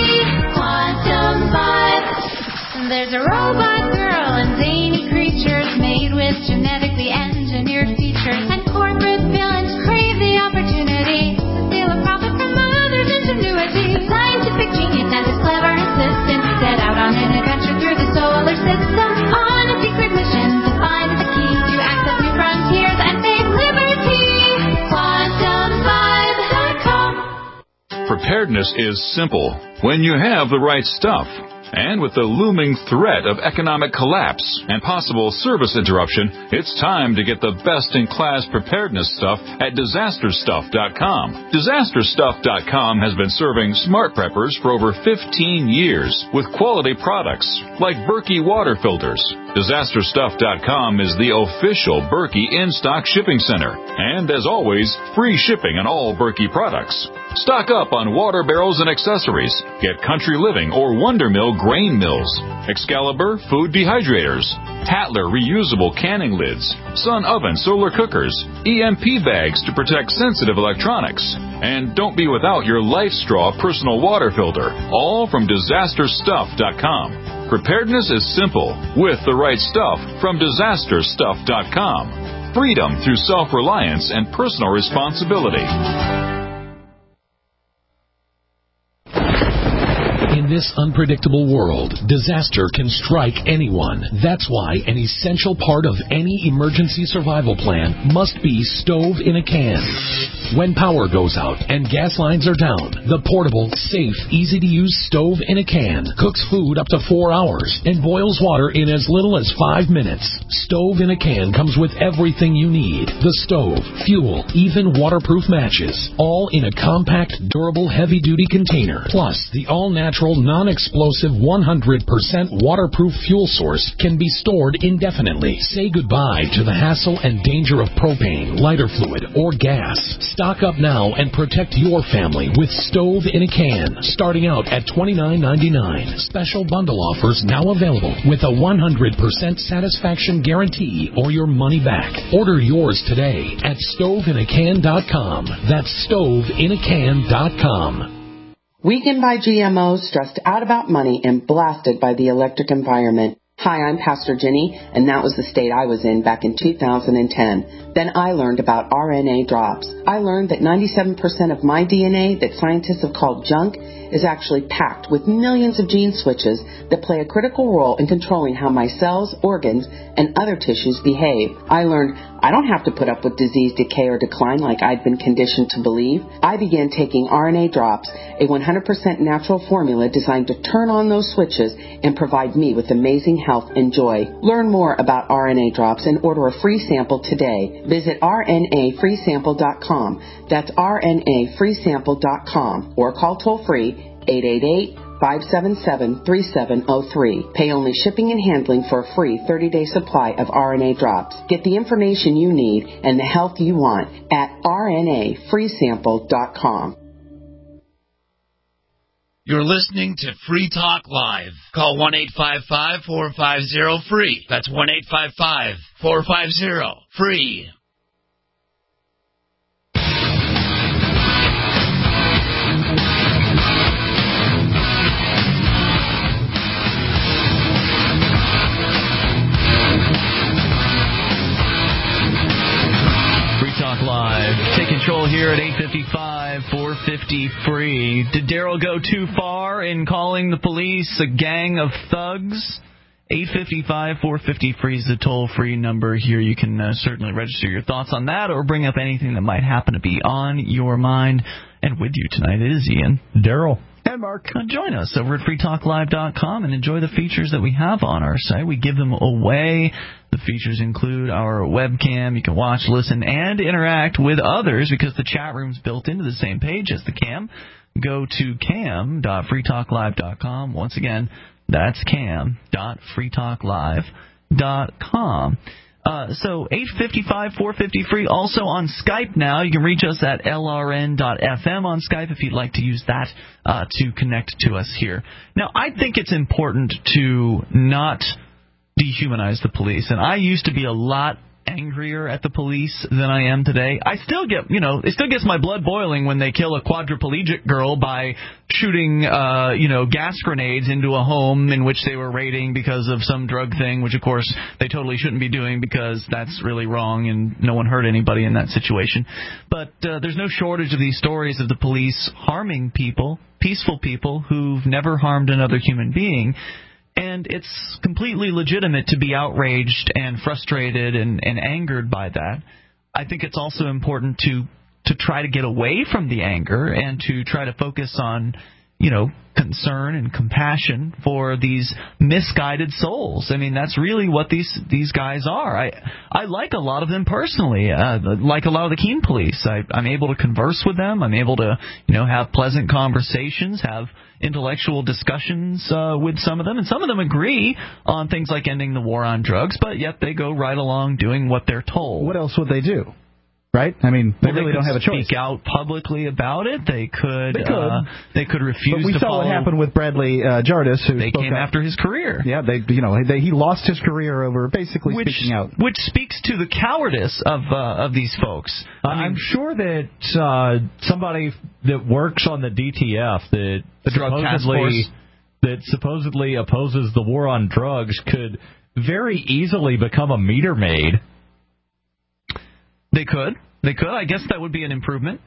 Quantum Vibe. There's a robot girl and zany creatures made with genetically engineered features, and corporate villains crave the opportunity to steal a profit from others' ingenuity. A scientific genius and his clever assistant set out on an adventure through the solar system on a secret mission to find the key to access new frontiers and save liberty. Quantum Vibe dot com. Preparedness is simple when you have the right stuff. And with the looming threat of economic collapse and possible service interruption, it's time to get the best-in-class preparedness stuff at disaster stuff dot com. disaster stuff dot com has been serving smart preppers for over fifteen years with quality products like Berkey water filters. disaster stuff dot com is the official Berkey in-stock shipping center. And as always, free shipping on all Berkey products. Stock up on water barrels and accessories. Get Country Living or Wonder Mill grain mills, Excalibur food dehydrators, Tatler reusable canning lids, Sun Oven solar cookers, E M P bags to protect sensitive electronics. And don't be without your Life Straw personal water filter, all from disaster stuff dot com. Preparedness is simple with the right stuff from disaster stuff dot com. Freedom through self-reliance and personal responsibility. In In this unpredictable world, disaster can strike anyone. That's why an essential part of any emergency survival plan must be stove in a can. When power goes out and gas lines are down, the portable, safe, easy-to-use stove in a can cooks food up to four hours and boils water in as little as five minutes. Stove in a can comes with everything you need. The stove, fuel, even waterproof matches, all in a compact, durable, heavy-duty container. Plus, the all-natural, non-explosive, one hundred percent waterproof fuel source can be stored indefinitely. Say goodbye to the hassle and danger of propane, lighter fluid, or gas. Stock up now and protect your family with stove in a can, starting out at twenty-nine ninety-nine. Special bundle offers now available with a one hundred percent satisfaction guarantee or your money back. Order yours today at stove in a can dot com. That's stove in a can dot com. Weakened by G M Os, stressed out about money, and blasted by the electric environment. Hi, I'm Pastor Jenny, and that was the state I was in back in two thousand ten. Then I learned about R N A drops. I learned that ninety-seven percent of my D N A that scientists have called junk is actually packed with millions of gene switches that play a critical role in controlling how my cells, organs, and other tissues behave. I learned I don't have to put up with disease, decay, or decline like I'd been conditioned to believe. I began taking R N A drops, a one hundred percent natural formula designed to turn on those switches and provide me with amazing health and joy. Learn more about R N A drops and order a free sample today. Visit R N A free sample dot com. That's R N A free sample dot com or call toll-free eight eight eight, five seven seven, three seven zero three. Pay only shipping and handling for a free thirty-day supply of R N A drops. Get the information you need and the health you want at R N A free sample dot com. You're listening to Free Talk Live. Call one eight five five, four five zero, free. That's one eight five five, four five zero, free. Live. Take control here at eight fifty-five, four fifty, free. Did Daryl go too far in calling the police a gang of thugs? eight fifty-five, four fifty, free is the toll-free number here. You can uh, certainly register your thoughts on that or bring up anything that might happen to be on your mind. And with you tonight is Ian, Daryl, and Mark. Uh, join us over at free talk live dot com and enjoy the features that we have on our site. We give them away. The features include our webcam. You can watch, listen, and interact with others because the chat room's built into the same page as the cam. Go to cam dot free talk live dot com. Once again, that's cam dot free talk live dot com. Uh, so eight fifty-five, four fifty, free. Also on Skype now. You can reach us at L R N dot F M on Skype if you'd like to use that uh, to connect to us here. Now, I think it's important to not dehumanize the police. And I used to be a lot angrier at the police than I am today. I still get, you know, it still gets my blood boiling when they kill a quadriplegic girl by shooting, uh, you know, gas grenades into a home in which they were raiding because of some drug thing, which, of course, they totally shouldn't be doing because that's really wrong and no one hurt anybody in that situation. But uh, there's no shortage of these stories of the police harming people, peaceful people who've never harmed another human being. And it's completely legitimate to be outraged and frustrated and, and angered by that. I think it's also important to to try to get away from the anger and to try to focus on, you know, concern and compassion for these misguided souls. I mean, that's really what these these guys are. I I like a lot of them personally, uh, like a lot of the Keene police. I, I'm able to converse with them. I'm able to, you know, have pleasant conversations, have intellectual discussions uh, with some of them, and some of them agree on things like ending the war on drugs, but yet they go right along doing what they're told. What else would they do? Right? I mean, they well, really they don't have a choice. Speak out publicly about it. They could. They could. Uh, they could refuse. But we to saw follow. what happened with Bradley uh, Jardis, who they spoke came out. after his career. Yeah, they, you know, they, he lost his career over basically which, speaking out, which speaks to the cowardice of uh, of these folks. I mean, I'm sure that uh, somebody that works on the D T F, that the drug task force, that supposedly opposes the war on drugs, could very easily become a meter maid. They could. They could. I guess that would be an improvement.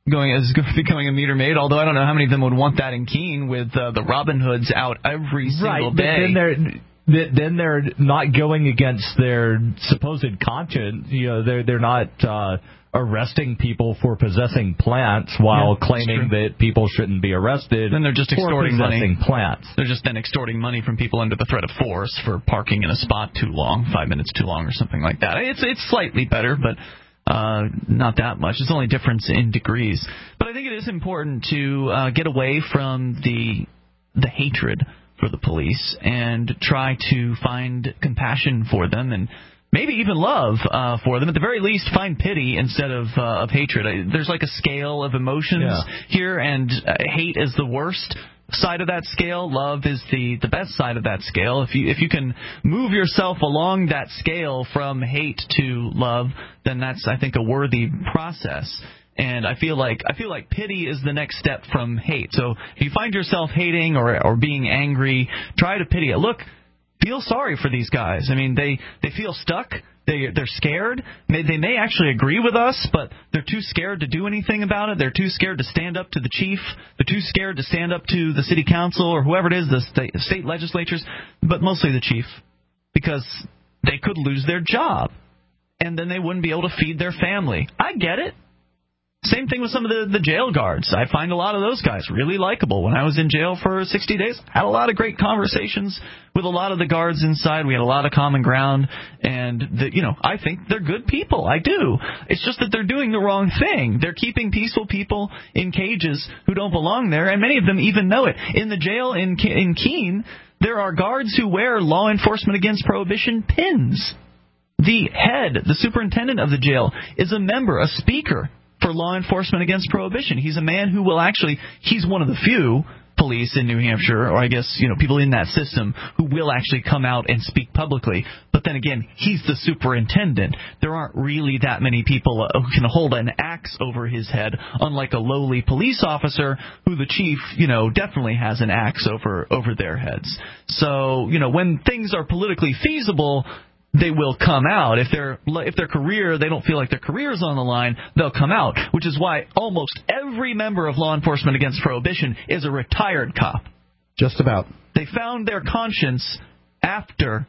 going as becoming a meter maid. Although I don't know how many of them would want that in Keene with uh, the Robin Hoods out every single right, day. But then they're then they're not going against their supposed conscience. You know, they're they're not uh, arresting people for possessing plants while yeah, claiming that people shouldn't be arrested. Then they're just extorting for possessing money. plants. They're just then extorting money from people under the threat of force for parking in a spot too long, five minutes too long, or something like that. It's it's slightly better, but uh, not that much. It's only difference in degrees. But I think it is important to uh, get away from the the hatred for the police and try to find compassion for them and maybe even love uh, for them. At the very least, find pity instead of uh, of hatred. There's like a scale of emotions yeah. here, and uh, hate is the worst side of that scale. Love is the, the best side of that scale. If you if you can move yourself along that scale from hate to love, then that's, I think, a worthy process. And I feel like I feel like pity is the next step from hate. So if you find yourself hating or or being angry, try to pity it. Look, feel sorry for these guys. I mean, they, they feel stuck. They they're scared. They, they may actually agree with us, but they're too scared to do anything about it. They're too scared to stand up to the chief. They're too scared to stand up to the city council or whoever it is, the state, state legislatures, but mostly the chief, because they could lose their job, and then they wouldn't be able to feed their family. I get it. Same thing with some of the, the jail guards. I find a lot of those guys really likable. When I was in jail for sixty days, I had a lot of great conversations with a lot of the guards inside. We had a lot of common ground, and the, you know, I think they're good people. I do. It's just that they're doing the wrong thing. They're keeping peaceful people in cages who don't belong there, and many of them even know it. In the jail in in Keene, there are guards who wear law enforcement against prohibition pins. The head, the superintendent of the jail, is a member, a speaker for law enforcement against prohibition. He's a man who will actually, he's one of the few police in New Hampshire, or I guess, you know, people in that system who will actually come out and speak publicly. But then again, he's the superintendent. There aren't really that many people who can hold an axe over his head, unlike a lowly police officer who the chief, you know, definitely has an axe over, over their heads. So, you know, when things are politically feasible, they will come out. If their if their career, they don't feel like their career is on the line, they'll come out, which is why almost every member of law enforcement against prohibition is a retired cop. Just about. They found their conscience after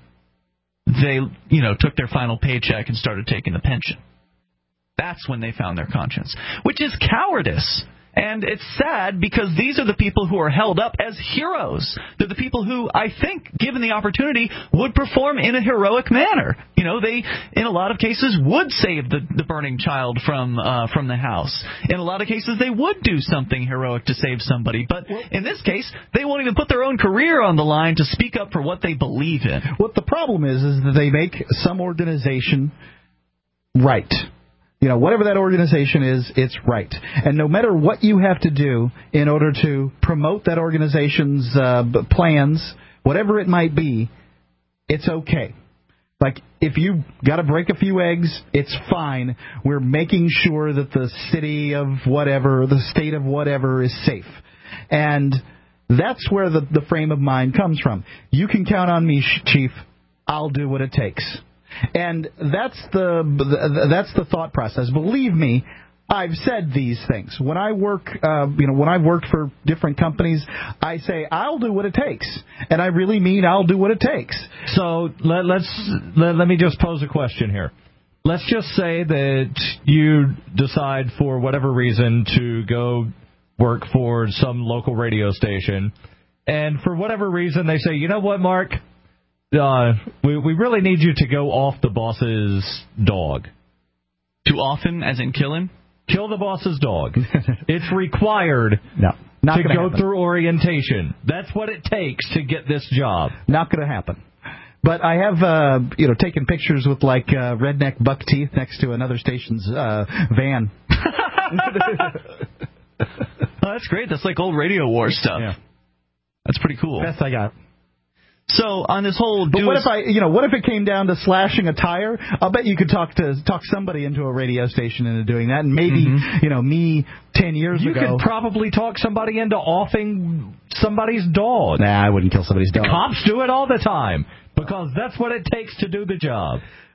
they, you know, took their final paycheck and started taking the pension. That's when they found their conscience, which is cowardice. And it's sad because these are the people who are held up as heroes. They're the people who, I think, given the opportunity, would perform in a heroic manner. You know, they, in a lot of cases, would save the, the burning child from uh, from the house. In a lot of cases, they would do something heroic to save somebody. But in this case, they won't even put their own career on the line to speak up for what they believe in. What the problem is, is that they make some organization right. You know, whatever that organization is, it's right. And no matter what you have to do in order to promote that organization's uh, plans, whatever it might be, it's okay. Like, if you got to break a few eggs, it's fine. We're making sure that the city of whatever, the state of whatever is safe. And that's where the, the frame of mind comes from. You can count on me, Chief. I'll do what it takes. And that's the that's the thought process. Believe me, I've said these things. When I work, uh, you know, when I've worked for different companies, I say I'll do what it takes, and I really mean I'll do what it takes. So let, let's let, let me just pose a question here. Let's just say that you decide for whatever reason to go work for some local radio station, and for whatever reason they say, you know what, Mark? Uh, we we really need you to go off the boss's dog. To off him, as in kill him? Kill the boss's dog. It's required no, not to go happen. through orientation. That's what it takes to get this job. Not going to happen. But I have, uh, you know, taken pictures with, like, uh, redneck buck teeth next to another station's uh, van. Oh, that's great. That's like old Radio War stuff. Yeah. That's pretty cool. Best I got. So on this whole, but what if I, you know, what if it came down to slashing a tire? I'll bet you could talk to talk somebody into a radio station into doing that, and maybe, mm-hmm. you know, me ten years you ago. You could probably talk somebody into offing somebody's dog. Nah, I wouldn't kill somebody's dog. Cops do it all the time because that's what it takes to do the job.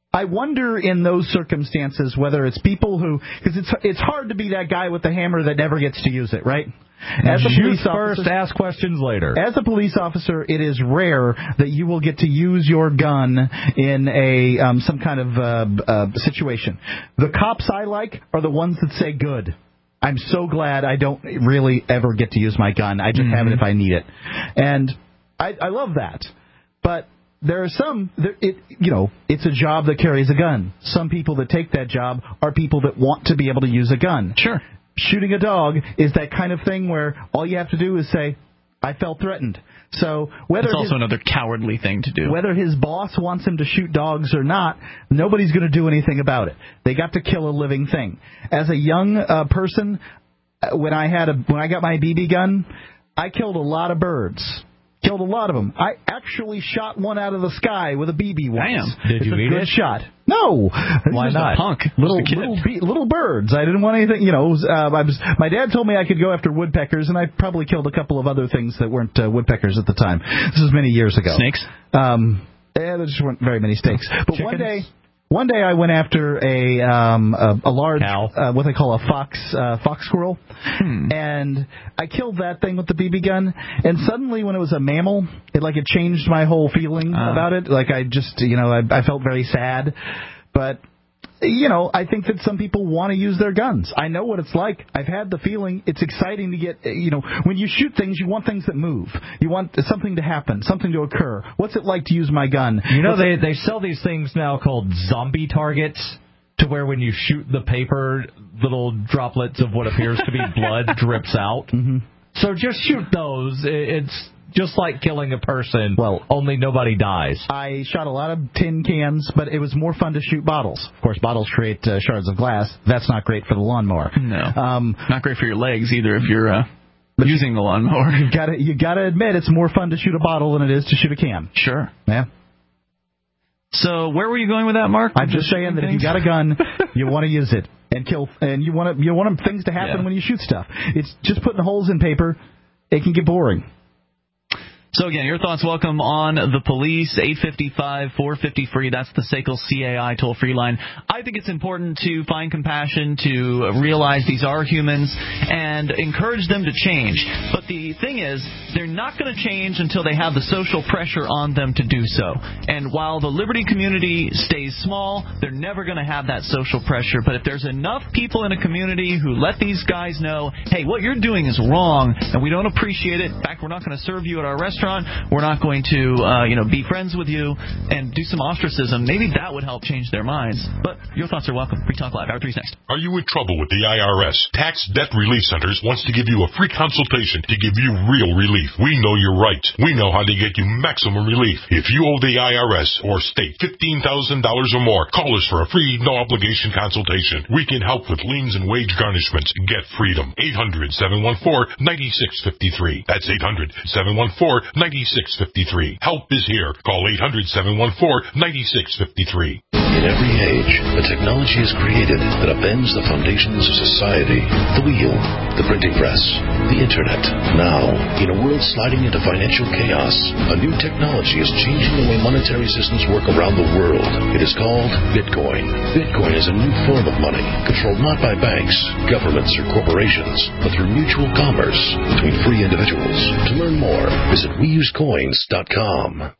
I wonder in those circumstances whether it's people who, because it's it's hard to be that guy with the hammer that never gets to use it, right? As a police Shoot first, officer, ask questions later. As a police officer, it is rare that you will get to use your gun in a um, some kind of uh, uh, situation. The cops I like are the ones that say good. I'm so glad I don't really ever get to use my gun. I just mm-hmm. have it if I need it, and I, I love that. But there are some, there, it, you know, it's a job that carries a gun. Some people that take that job are people that want to be able to use a gun. Sure. Shooting a dog is that kind of thing where all you have to do is say, I felt threatened. So whether it's also his, another cowardly thing to do. Whether his boss wants him to shoot dogs or not, nobody's going to do anything about it. They got to kill a living thing. As a young uh, person, when I had a when I got my B B gun, I killed a lot of birds. Killed a lot of them. I actually shot one out of the sky with a B B once. Damn. Did it's you a eat good it? shot. No. Why not? A punk. Little a kid. little be- little birds. I didn't want anything. You know, uh, I was. My dad told me I could go after woodpeckers, and I probably killed a couple of other things that weren't uh, woodpeckers at the time. This was many years ago. Snakes. Um. Yeah, there just weren't very many snakes. But Chickens? one day. One day I went after a um, a, a large, uh, what they call a fox uh, fox squirrel, hmm. and I killed that thing with the B B gun. And suddenly, when it was a mammal, it like it changed my whole feeling uh. about it. Like I just, you know, I, I felt very sad. But you know, I think that some people want to use their guns. I know what it's like. I've had the feeling. It's exciting to get, you know, when you shoot things, you want things that move. You want something to happen, something to occur. What's it like to use my gun? You know, What's they it- they sell these things now called zombie targets, to where when you shoot the paper, little droplets of what appears to be blood drips out. Mm-hmm. So just shoot those. It's just like killing a person, well, only nobody dies. I shot a lot of tin cans, but it was more fun to shoot bottles. Of course, bottles create uh, shards of glass. That's not great for the lawnmower. No, um, not great for your legs either if you're uh, using the lawnmower. You gotta, you gotta admit, it's more fun to shoot a bottle than it is to shoot a can. Sure. Yeah. So where were you going with that, Mark? I'm just saying that if you got a gun, you want to use it and kill, and you want to, you want things to happen yeah. when you shoot stuff. It's just putting holes in paper. It can get boring. So, again, your thoughts welcome on the police, eight five five, four five zero, free. That's the S A C L C A I toll-free line. I think it's important to find compassion, to realize these are humans, and encourage them to change. But the thing is, they're not going to change until they have the social pressure on them to do so. And while the liberty community stays small, they're never going to have that social pressure. But if there's enough people in a community who let these guys know, hey, what you're doing is wrong, and we don't appreciate it. In fact, we're not going to serve you at our restaurant. We're not going to, uh, you know, be friends with you and do some ostracism. Maybe that would help change their minds. But your thoughts are welcome. Free Talk Live. Hour three's next. Are you in trouble with the I R S? Tax Debt Relief Centers wants to give you a free consultation to give you real relief. We know you're right. We know how to get you maximum relief. If you owe the I R S or state fifteen thousand dollars or more, call us for a free, no-obligation consultation. We can help with liens and wage garnishments. Get freedom. eight hundred, seven one four, nine six five three. That's eight hundred, seven one four, nine six five three. Help is here. Call eight hundred, seven one four, nine six five three. In every age, a technology is created that upends the foundations of society. The wheel, the printing press, the internet. Now, in a world sliding into financial chaos, a new technology is changing the way monetary systems work around the world. It is called Bitcoin. Bitcoin is a new form of money, controlled not by banks, governments, or corporations, but through mutual commerce between free individuals. To learn more, visit we use coins dot com.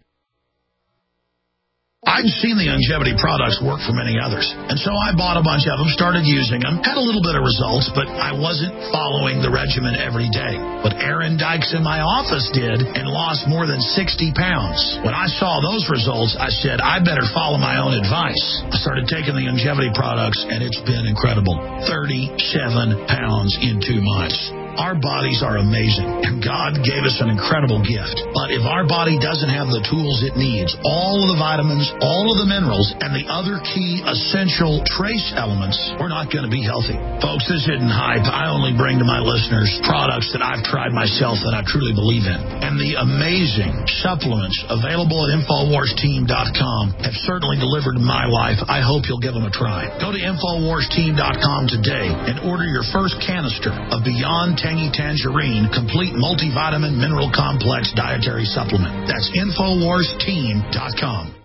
I'd seen the longevity products work for many others, and so I bought a bunch of them, started using them, had a little bit of results, but I wasn't following the regimen every day. But Aaron Dykes in my office did and lost more than sixty pounds. When I saw those results, I said, I better follow my own advice. I started taking the longevity products, and it's been incredible. thirty-seven pounds in two months. Our bodies are amazing, and God gave us an incredible gift. But if our body doesn't have the tools it needs, all of the vitamins, all of the minerals, and the other key essential trace elements, we're not going to be healthy. Folks, this isn't hype. I only bring to my listeners products that I've tried myself that I truly believe in. And the amazing supplements available at Infowars Team dot com have certainly delivered in my life. I hope you'll give them a try. Go to Infowars Team dot com today and order your first canister of Beyond Tangy Tangerine Complete Multivitamin Mineral Complex Dietary Supplement. That's Infowars Team dot com.